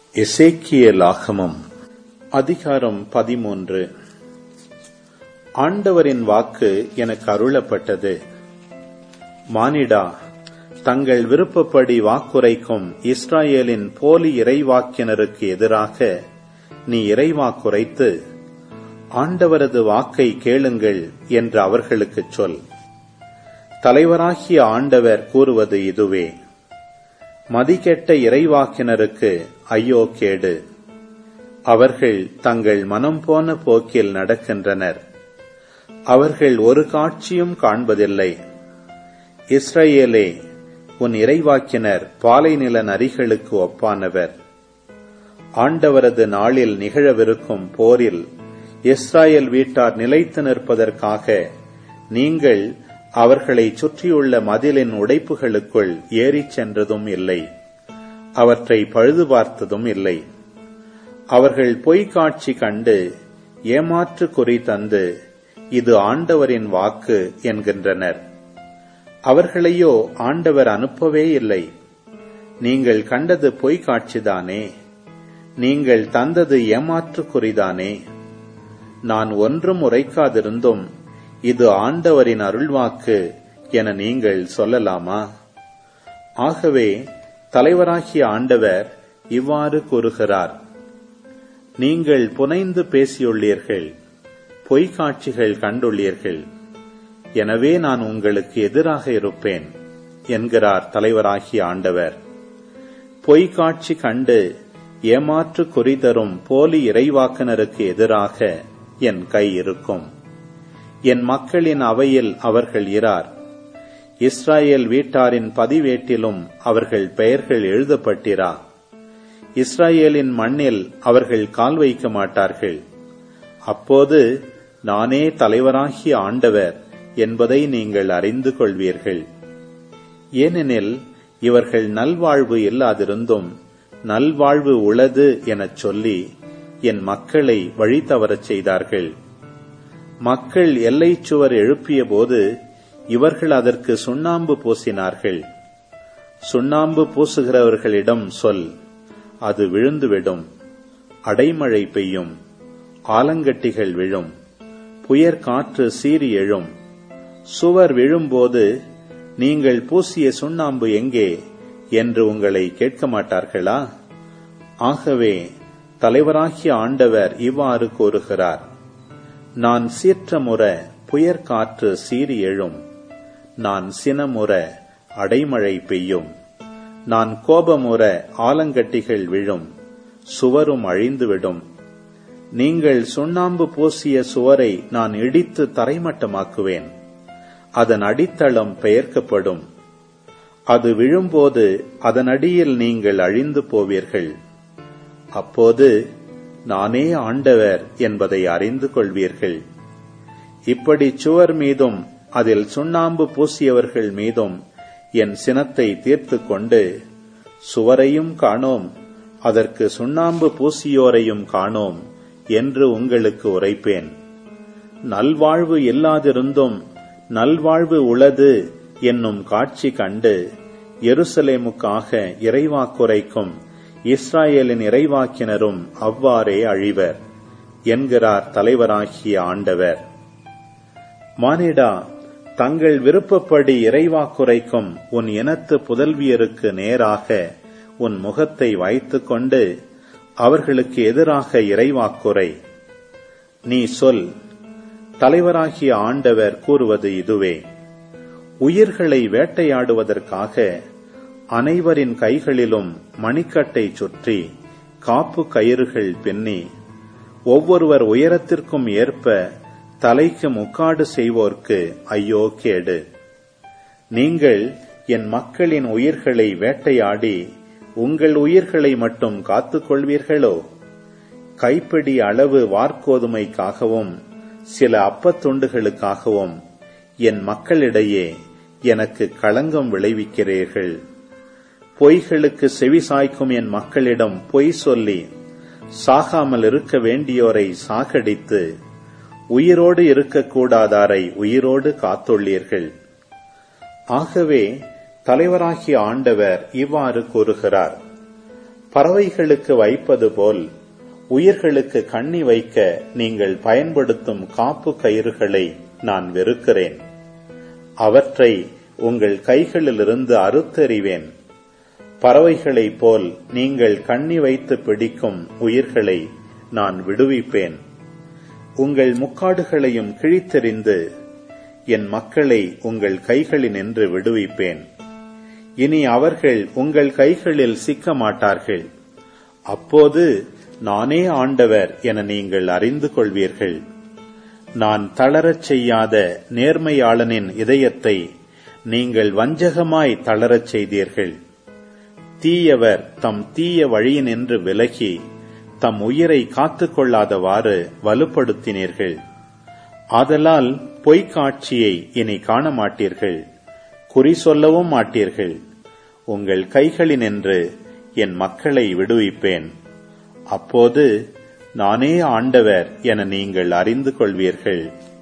எசேக்கியேலாகமம் அதிகாரம் 13. ஆண்டவரின் வாக்கு எனக்கு அருளப்பட்டது. மானிடா, தங்கள் விருப்பப்படி வாக்குரைக்கும் இஸ்ராயேலின் போலி இறைவாக்கினருக்கு எதிராக நீ இறைவாக்குரைத்து, ஆண்டவரது வாக்கை கேளுங்கள் என்று அவர்களுக்குச் சொல். தலைவராகிய ஆண்டவர் கூறுவது இதுவே: மதிகெட்ட இறைவாக்கினருக்கு ஐயோ கேடு! அவர்கள் தங்கள் மனம் போன போக்கில் நடக்கின்றனர். அவர்கள் ஒரு காட்சியும் காண்பதில்லை. இஸ்ரவேலே, உன் இறைவாக்கினர் பாலைநில நரிகளுக்கு ஒப்பானவர். ஆண்டவரது நாளில் நிகழவிருக்கும் போரில் இஸ்ராயேல் வீட்டார் நிலைத்து நிற்பதற்காக நீங்கள் அவர்களை சுற்றியுள்ள மதிலின் உடைப்புகளுக்குள் ஏறிச் சென்றதும் இல்லை, அவற்றை பழுது பார்த்ததும் இல்லை. அவர்கள் பொய்க்காட்சி கண்டு ஏமாற்று குறி தந்து, இது ஆண்டவரின் வாக்கு என்கின்றனர். அவர்களையோ ஆண்டவர் அனுப்பவே இல்லை. நீங்கள் கண்டது பொய்க்காட்சிதானே? நீங்கள் தந்தது ஏமாற்று குறிதானே? நான் ஒன்றும் உரைக்காதிருந்தும் இது ஆண்டவரின் அருள்வாக்கு என நீங்கள் சொல்லலாமா? ஆகவே தலைவராகிய ஆண்டவர் இவ்வாறு கூறுகிறார்: நீங்கள் புனைந்து பேசியுள்ளீர்கள், பொய்க்காட்சிகள் கண்டுள்ளீர்கள். எனவே நான் உங்களுக்கு எதிராக இருப்பேன் என்கிறார் தலைவராகிய ஆண்டவர். பொய்க்காட்சி கண்டு ஏமாற்று குறி தரும் போலி இறைவாக்கினருக்கு எதிராக என் கை இருக்கும். என் மக்களின் அவையில் அவர்கள் இரார். இஸ்ராயேல் வீட்டாரின் பதிவேட்டிலும் அவர்கள் பெயர்கள் எழுதப்பட்டிரா. இஸ்ராயேலின் மண்ணில் அவர்கள் கால் வைக்க மாட்டார்கள். அப்போது நானே தலைவராகிய ஆண்டவர் என்பதை நீங்கள் அறிந்து கொள்வீர்கள். ஏனெனில் இவர்கள் நல்வாழ்வு இல்லாதிருந்தும் நல்வாழ்வு உளது எனச் சொல்லி என் மக்களை வழி தவறச் செய்தார்கள். மக்கள் எல்லைச் சுவர் எழுப்பிய போது இவர்கள் அதற்கு சுண்ணாம்பு பூசினார்கள். சுண்ணாம்பு பூசுகிறவர்களிடம் சொல், அது விழுந்துவிடும். அடைமழை பெய்யும், ஆலங்கட்டிகள் விழும், புயற் காற்று சீறி எழும். சுவர் விழும்போது நீங்கள் பூசிய சுண்ணாம்பு எங்கே என்று உங்களை கேட்க மாட்டார்களா? ஆகவே தலைவராகிய ஆண்டவர் இவ்வாறு கூறுகிறார்: நான் சீற்றமுற புயற்காற்று சீறி எழும், நான் சினமுற அடைமழை பெய்யும், நான் கோபமுற ஆலங்கட்டிகள் விழும், சுவரும் அழிந்துவிடும். நீங்கள் சுண்ணாம்பு பூசிய சுவரை நான் இடித்து தரைமட்டமாக்குவேன். அதன் அடித்தளம் பெயர்க்கப்படும். அது விழும்போது அதன் அடியில் நீங்கள் அழிந்து போவீர்கள். அப்போது நானே ஆண்டவர் என்பதை அறிந்து கொள்வீர்கள். இப்படி சுவர் மீதும் அதில் சுண்ணாம்பு பூசியவர்கள் மீதும் என் சினத்தை தீர்த்து கொண்டு, சுவரையும் காணோம், அதற்கு சுண்ணாம்பு பூசியோரையும் காணோம் என்று உங்களுக்கு உரைப்பேன். நல்வாழ்வு இல்லாதிருந்தும் நல்வாழ்வு உளது என்னும் காட்சி கண்டு எருசலேமுக்காக இறைவாக்குரைக்கும் இஸ்ராயேலின் இறைவாக்கினரும் அவ்வாறே அழிவர் என்கிறார் தலைவராகிய ஆண்டவர். மானிடா, தங்கள் விருப்பப்படி இறைவாக்குரைக்கும் உன் இனத்து புதல்வியருக்கு நேராக உன் முகத்தை வைத்துக் கொண்டு அவர்களுக்கு எதிராக இறைவாக்குரை. நீ சொல், தலைவராகிய ஆண்டவர் கூறுவது இதுவே: உயிர்களை வேட்டையாடுவதற்காக அனைவரின் கைகளிலும் மணிக்கட்டை சுற்றி காப்பு கயிறுகள் பின்னி, ஒவ்வொருவர் உயரத்திற்கும் ஏற்ப தலைக்கு முக்காடு செய்வோர்க்கு ஐயோ கேடு! நீங்கள் என் மக்களின் உயிர்களை வேட்டையாடி உங்கள் உயிர்களை மட்டும் காத்துக் கொள்வீர்களோ? கைப்பிடி அளவு வார்கோதுமைக்காகவும் சில அப்பத்துண்டுகளுக்காகவும் என் மக்களிடையே எனக்கு களங்கம் விளைவிக்கிறீர்கள். பொய்களுக்கு செவிசாய்க்கும் என் மக்களிடம் பொய் சொல்லி சாகாமல் இருக்க வேண்டியோரை சாகடித்து உயிரோடு இருக்கக்கூடாதாரை உயிரோடு காத்துள்ளீர்கள். ஆகவே தலைவராகிய ஆண்டவர் இவ்வாறு கூறுகிறார்: பறவைகளுக்கு வைப்பது போல் உயிர்களுக்கு கண்ணி வைக்க நீங்கள் பயன்படுத்தும் காப்பு கயிறுகளை நான் வெறுக்கிறேன். அவற்றை உங்கள் கைகளிலிருந்து அறுத்தெறிவேன். பறவைகளைப் போல் நீங்கள் கண்ணி வைத்து பிடிக்கும் உயிர்களை நான் விடுவிப்பேன். உங்கள் முக்காடுகளையும் கிழித்தெறிந்து என் மக்களை உங்கள் கைகளினின்று விடுவிப்பேன். இனி அவர்கள் உங்கள் கைகளில் சிக்க மாட்டார்கள். அப்போது நானே ஆண்டவர் என நீங்கள் அறிந்து கொள்வீர்கள். நான் தளரச் செய்யாத நேர்மையாளனின் இதயத்தை நீங்கள் வஞ்சகமாய் தளரச் செய்தீர்கள். தீயவர் தம் தீய வழியினின்று விலகி தம் உயிரை காத்துக் கொள்ளாதவாறு வலுப்படுத்தினீர்கள். ஆதலால் பொய்க்காட்சியை இனி காண மாட்டீர்கள், குறி சொல்லவும் மாட்டீர்கள். உங்கள் கைகளினின்று என் மக்களை விடுவிப்பேன். அப்போது நானே ஆண்டவர் என நீங்கள் அறிந்து கொள்வீர்கள்.